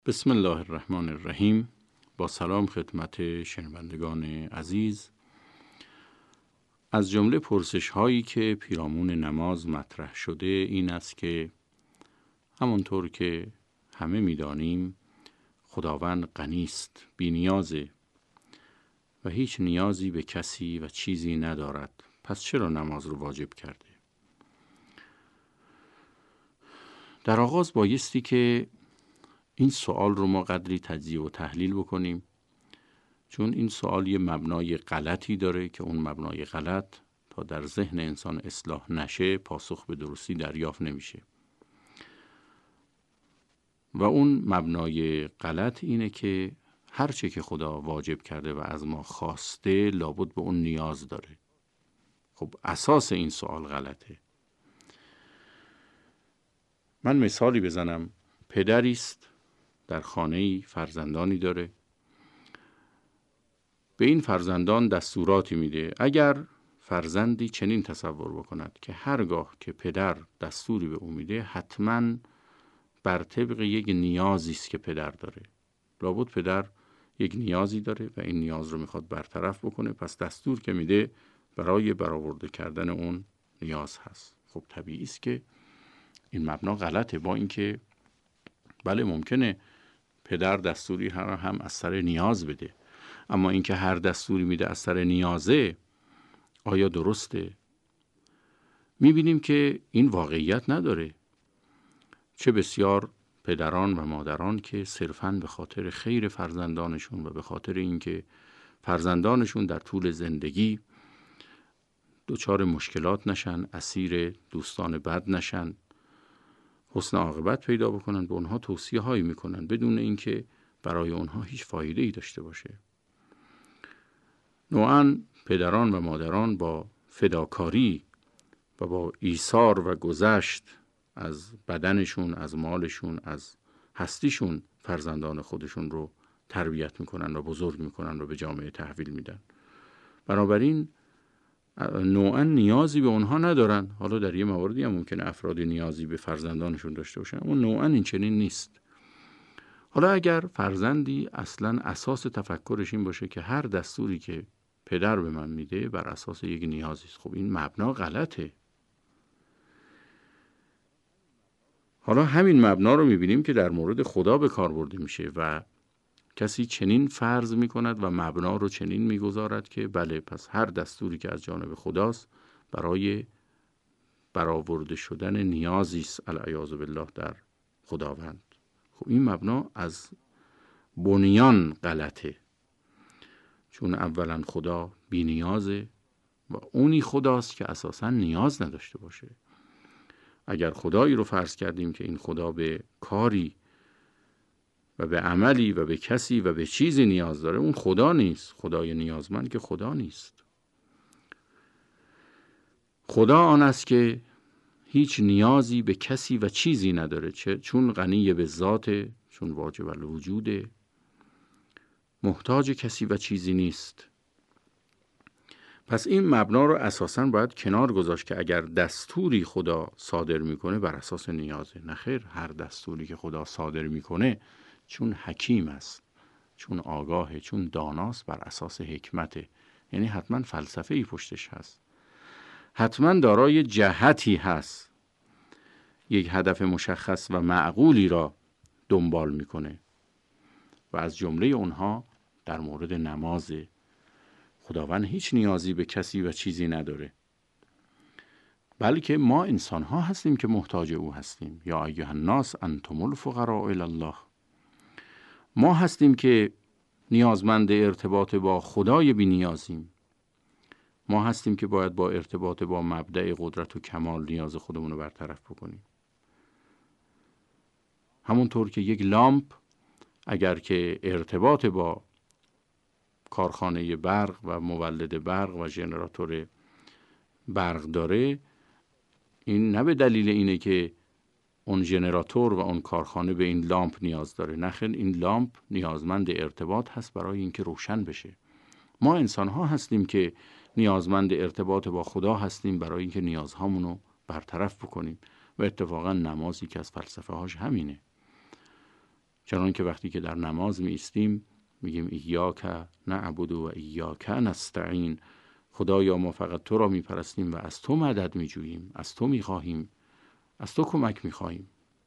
بسم الله الرحمن الرحیم. با سلام خدمت شنوندگان عزیز. از جمله پرسش هایی که پیرامون نماز مطرح شده این است که همونطور که همه می‌دانیم خداوند غنی است، بی‌نیازه و هیچ نیازی به کسی و چیزی ندارد، پس چرا نماز رو واجب کرده؟ در آغاز بایستی که این سوال رو ما قدری تجزیه و تحلیل بکنیم، چون این سوال یه مبنای غلطی داره که اون مبنای غلط تا در ذهن انسان اصلاح نشه پاسخ به درستی دریافت نمیشه. و اون مبنای غلط اینه که هر چه که خدا واجب کرده و از ما خواسته لابد به اون نیاز داره. خب اساس این سوال غلطه. من مثالی بزنم. پدری است در خانه‌ای فرزندانی داره، به این فرزندان دستوراتی میده. اگر فرزندی چنین تصور بکند که هرگاه که پدر دستوری به او میده حتما بر طبق یک نیازی است که پدر داره، لابد پدر یک نیازی داره و این نیاز رو میخواد برطرف بکنه، پس دستور که میده برای برآورده کردن اون نیاز هست. خب طبیعی است که این مبنا غلطه، با اینکه بله ممکنه پدر دستوری هم از سر نیاز بده، اما اینکه هر دستوری میده از سر نیازه آیا درسته؟ میبینیم که این واقعیت نداره. چه بسیار پدران و مادران که صرفاً به خاطر خیر فرزندانشون و به خاطر اینکه فرزندانشون در طول زندگی دچار مشکلات نشن، اسیر دوستان بد نشن، حسن عاقبت پیدا بکنن، به اونها توصیه هایی میکنن بدون اینکه برای اونها هیچ فایده ای داشته باشه. نوعاً پدران و مادران با فداکاری و با ایثار و گذشت از بدنشون، از مالشون، از هستیشون فرزندان خودشون رو تربیت میکنن و بزرگ میکنن و به جامعه تحویل میدن. بنابراین نوعاً نیازی به اونها ندارن. حالا در یه مواردی هم ممکنه افراد نیازی به فرزندانشون داشته باشن، اما نوعاً این چنین نیست. حالا اگر فرزندی اصلاً اساس تفکرش این باشه که هر دستوری که پدر به من میده بر اساس یک نیازی است، خب این مبنا غلطه. حالا همین مبنا رو میبینیم که در مورد خدا به کار برده میشه و کسی چنین فرض میکند و مبنا رو چنین میگذارد که بله پس هر دستوری که از جانب خداست برای برآورده شدن نیازی است العیاذ بالله در خداوند. خب این مبنا از بنیان غلطه، چون اولا خدا بی نیازه و اونی خداست که اساساً نیاز نداشته باشه. اگر خدایی رو فرض کردیم که این خدا به کاری و به عملی و به کسی و به چیزی نیاز داره، اون خدا نیست. خدای نیازمند که خدا نیست. خدا آن است که هیچ نیازی به کسی و چیزی نداره، چون غنی به ذات، چون واجب الوجوده، محتاج کسی و چیزی نیست. پس این مبنا رو اساساً باید کنار گذاشت که اگر دستوری خدا صادر میکنه بر اساس نیازه. نخیر، هر دستوری که خدا صادر میکنه چون حکیم است، چون آگاهه، چون داناست، بر اساس حکمته. یعنی حتما فلسفه ای پشتش هست، حتما دارای جهتی هست، یک هدف مشخص و معقولی را دنبال میکنه و از جمله اونها در مورد نماز. خداوند هیچ نیازی به کسی و چیزی نداره، بلکه ما انسان ها هستیم که محتاج او هستیم. یا ایها الناس انتم الفقراء الی الله. ما هستیم که نیازمند ارتباط با خدای بی نیازیم. ما هستیم که باید با ارتباط با مبدأ قدرت و کمال نیاز خودمون رو برطرف بکنیم. همونطور که یک لامپ اگر که ارتباط با کارخانه برق و مولد برق و ژنراتور برق داره، این نه به دلیل اینه که اون ژنراتور و اون کارخانه به این لامپ نیاز داره. نخیر، این لامپ نیازمند ارتباط هست برای اینکه روشن بشه. ما انسان ها هستیم که نیازمند ارتباط با خدا هستیم برای اینکه نیازهامون رو برطرف بکنیم و اتفاقا نمازی که از فلسفه هاش همینه. چنان که وقتی که در نماز می ایستیم میگیم ایاک نعبد و ایاک نستعین، خدایا ما فقط تو را می پرستیم و از تو مدد می جوییم، از تو می خواهیم، از تو کمک می خواهیم.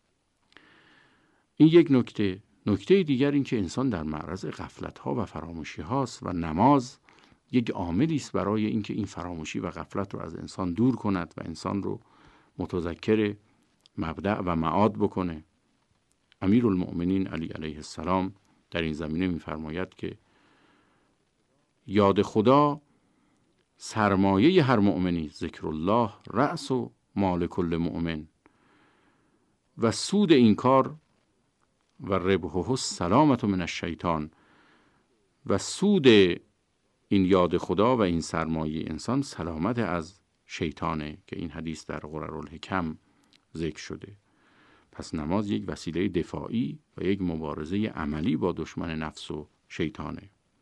این یک نکته. نکته دیگر این که انسان در معرض غفلت ها و فراموشی هاست و نماز یک عاملی است برای اینکه این فراموشی و غفلت رو از انسان دور کند و انسان رو متذکر مبدأ و معاد بکنه. امیرالمؤمنین علی علیه السلام در این زمینه می‌فرماید که یاد خدا سرمایه هر مؤمنی، ذکر الله رأس و مال کل مؤمن، و سود این کار و ربحه السلامة من الشیطان، و سود این یاد خدا و این سرمایه انسان سلامت از شیطانه که این حدیث در قررالحکم ذکر شده. پس نماز یک وسیله دفاعی و یک مبارزه عملی با دشمن نفس و شیطانه.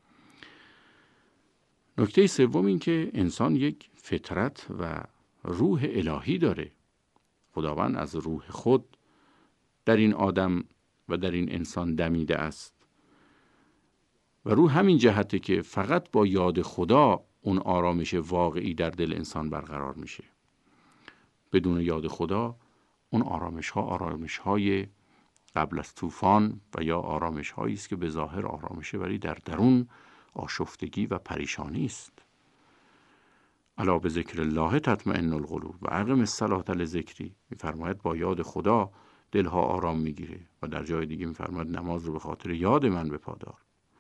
نکته سوم این که انسان یک فطرت و روح الهی داره. خداوند از روح خود در این آدم و در این انسان دمیده است و روح همین جهته که فقط با یاد خدا اون آرامش واقعی در دل انسان برقرار میشه. بدون یاد خدا اون آرامش های قبل از طوفان و یا آرامش هایی است که به ظاهر آرامشه ولی در درون آشفتگی و پریشانی است. الا بذکر الله تطمئن القلوب و اقم الصلاة لذکری، میفرماید با یاد خدا دلها آرام میگیره و در جای دیگه میفرماید نماز رو به خاطر یاد من بپادار.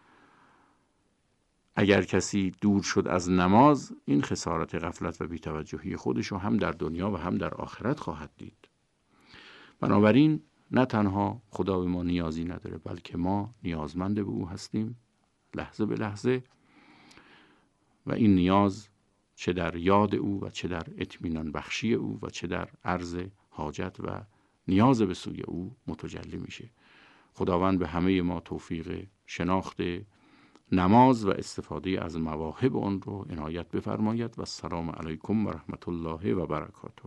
اگر کسی دور شد از نماز، این خسارت غفلت و بی‌توجهی خودش رو هم در دنیا و هم در آخرت خواهد دید. بنابراین نه تنها خدا به ما نیازی نداره بلکه ما نیازمند به او هستیم لحظه به لحظه، و این نیاز چه در یاد او و چه در اطمینان بخشی او و چه در عرض حاجت و نیاز به سوی او متجلی میشه. خداوند به همه ما توفیق شناخت نماز و استفاده از مواهب آن رو عنایت بفرماید و السلام علیکم و رحمت الله و برکاته.